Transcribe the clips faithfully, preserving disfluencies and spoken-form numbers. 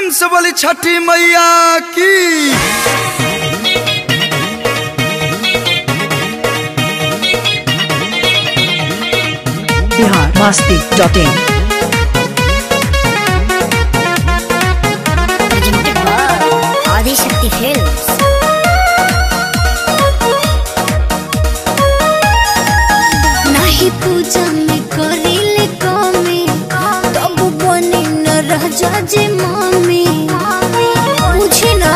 प्रेम से बोली छठी मैया की। Bihar Masti dot in. Adishakti films. नहीं पूजा में करिले कमी तब बनी न रह जाजे मम्मी मुझे ना।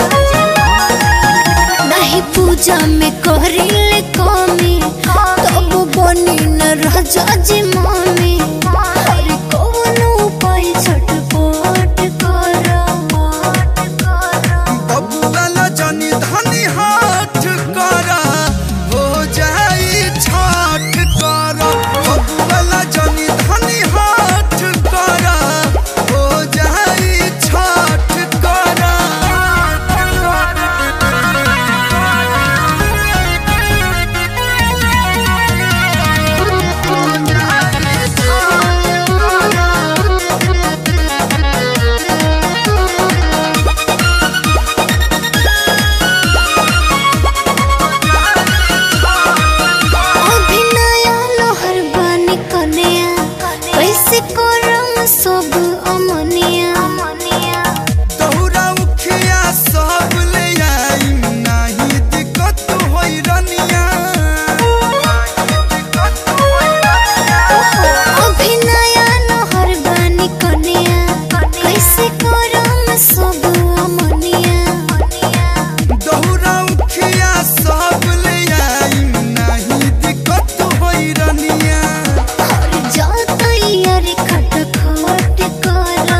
नहीं पूजा में करिले कमी तब बनी न रह जाजे मम्मी। अरे कौन उपाय छटपट करा बबुआ ला जानी धनी हाथ करा हो जाई छठ करा। बबुआ ला जानी धनी हाथ करा हो जाई छठ करा। सब अमनिया तोहरा उखिया सब ले आई नहीं दिक्कत होई रनिया। अभी नया नहर बानी कनिया कैसे करम सब अमनिया। तोहरा उखिया सब ले आई नहीं दिक्कत होई रनिया। और जाता यार खट खट करा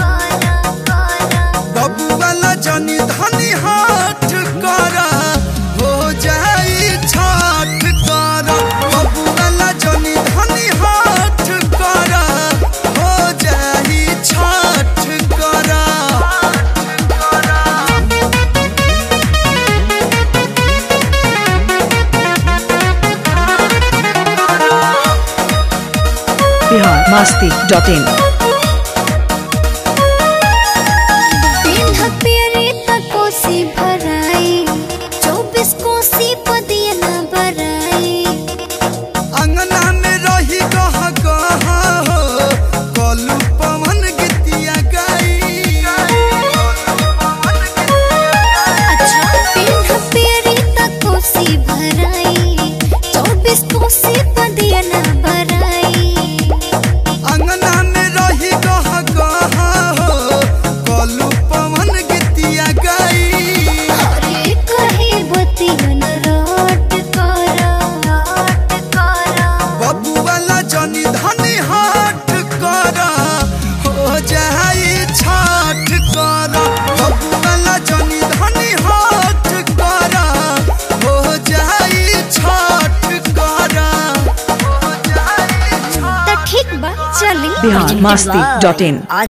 बबुआ ला जानी धनी हाथ करा हो जाई छठ करा। बबुआ ला जानी धनी हाथ करा हो जाई छठ करा। Bihar Masti dot in. पेरे तक कोसी भराई चौबीस कोसी पदिया न भराई। अंगना में रही गह गह हो कलू पवन गीतिया गाई। अच्छा पिंड पेरे तक कोसी भराई चौबीस कोसी पदिया न भराई। अंगना में रही गह गह हो कलू पवन गीतिया गाई। अरे कहे बतियन रोट करा बबुआ ला जानी धनी हाथ करा हो जाई छठ करा। बबुआ ला जानी धनी हाथ करा हो जाई छठ करा। तो ठीक बा चली। बिहार मस्ती डॉट इन।